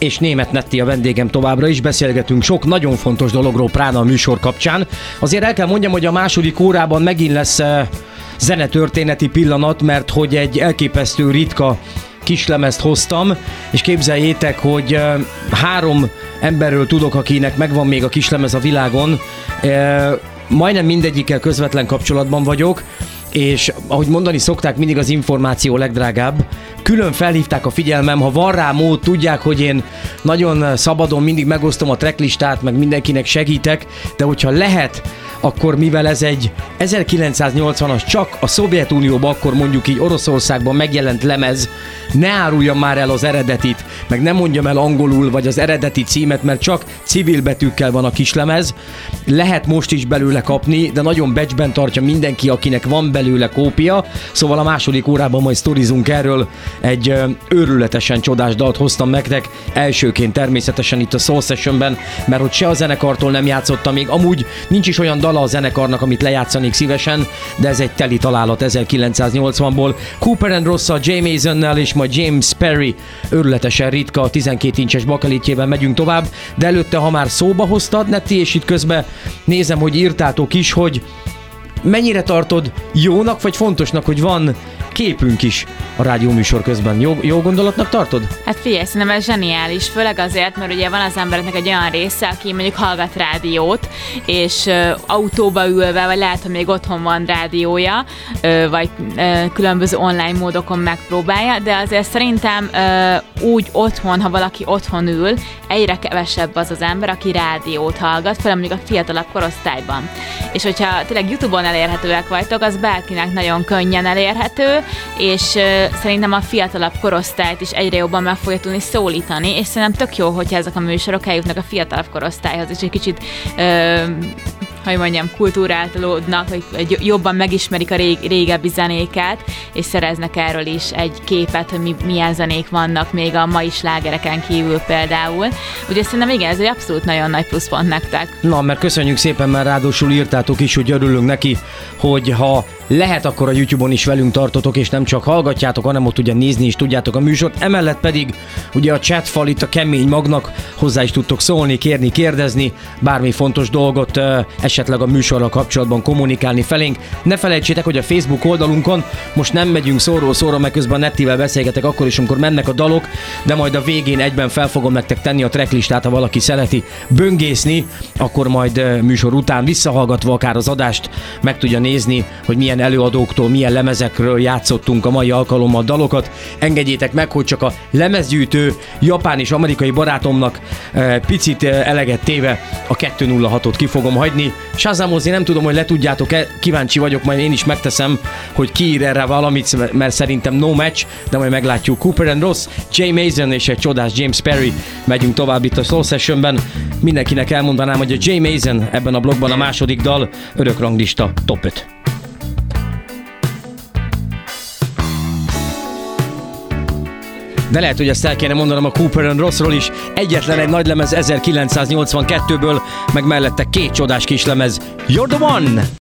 és Németh Netti a vendégem továbbra is. Beszélgetünk sok nagyon fontos dologról Prána a műsor kapcsán. Azért el kell mondjam, hogy a második órában megint lesz zenetörténeti pillanat, mert hogy egy elképesztő ritka kislemezt hoztam, és képzeljétek, hogy 3 emberről tudok, akinek megvan még a kislemez a világon. Majdnem mindegyikkel közvetlen kapcsolatban vagyok, és ahogy mondani szokták, mindig az információ legdrágább. Külön felhívták a figyelmem, ha van rá mód, tudják, hogy én nagyon szabadon mindig megosztom a tracklistát, meg mindenkinek segítek, de hogyha lehet, akkor mivel ez egy 1980-as, csak a Szovjetunióban, akkor mondjuk így Oroszországban megjelent lemez, ne áruljam már el az eredetit, meg nem mondjam el angolul, vagy az eredeti címet, mert csak civil betűkkel van a kislemez. Lehet most is belőle kapni, de nagyon becsben tartja mindenki, akinek van belőle kópia. Szóval a második órában majd sztorizunk erről. Egy őrületesen csodás dalt hoztam nektek, elsőként természetesen itt a Soul Sessionben, mert hogy se a zenekartól nem játszottam még, amúgy nincs is olyan dala a zenekarnak, amit lejátszanék szívesen, de ez egy teli találat 1980-ból. Cooper and Ross-szal, Jay Masonnel és majd James Perry őrületesen ritka, a 12 incses bakelitjében megyünk tovább, de előtte, ha már szóba hoztad, Netti, és itt közben nézem, hogy írtátok is, hogy mennyire tartod jónak vagy fontosnak, hogy van képünk is a rádióműsor közben. Jó gondolatnak tartod? Hát figyelj, szerintem ez zseniális, főleg azért, mert ugye van az embereknek egy olyan része, aki mondjuk hallgat rádiót, és autóba ülve, vagy lehet, hogy még otthon van rádiója, vagy különböző online módokon megpróbálja, de azért szerintem úgy otthon, ha valaki otthon ül, egyre kevesebb az az ember, aki rádiót hallgat, főleg mondjuk a fiatalabb korosztályban. És hogyha tényleg YouTube-on elérhetőek vagytok, az bárkinek nagyon könnyen elérhető, és szerintem a fiatalabb korosztályt is egyre jobban meg fogja tudni szólítani, és szerintem tök jó, hogyha ezek a műsorok eljutnak a fiatalabb korosztályhoz, és egy kicsit hogy mondjam, kulturáltalódnak, hogy jobban megismerik a régebbi zenéket, és szereznek erről is egy képet, hogy milyen zenék vannak még a mai slágereken kívül például. Úgyhogy szerintem igen, ez egy abszolút nagyon nagy pluszpont nektek. Na, mert köszönjük szépen, mert ráadásul írtátok is, hogy örülünk neki, hogy ha lehet, akkor a YouTube-on is velünk tartotok, és nem csak hallgatjátok, hanem ott ugye nézni is tudjátok a műsort. Emellett pedig ugye a chatfal itt a kemény magnak, hozzá is tudtok szólni, kérni, kérdezni, bármi fontos dolgot esetleg a műsorral kapcsolatban kommunikálni felénk. Ne felejtsétek, hogy a Facebook oldalunkon most nem megyünk szóról szóra, meg közben Nettivel beszélgetek akkor is, amikor mennek a dalok, de majd a végén egyben fel fogom nektek tenni a tracklistát, ha valaki szereti böngészni, akkor majd műsor után visszahallgatva akár az adást meg tudja nézni, hogy milyen előadóktól, milyen lemezekről játszottunk a mai alkalommal dalokat. Engedjétek meg, hogy csak a lemezgyűjtő japán és amerikai barátomnak picit eleget téve a 206-ot ki fogom hagyni. Shazamozni nem tudom, hogy le tudjátok-e, kíváncsi vagyok, majd én is megteszem, hogy kiír erre valamit, mert szerintem no match, de majd meglátjuk. Cooper and Ross, Jay Mason és egy csodás James Perry. Megyünk tovább itt a Soul Sessionben. Mindenkinek elmondanám, hogy a Jay Mason ebben a blogban a második dal, örökranglista top 5. De lehet, hogy ezt el kéne mondanom a Cooper and Rossról is. Egyetlen egy nagylemez 1982-ből, meg mellette 2 csodás kislemez. You're the one!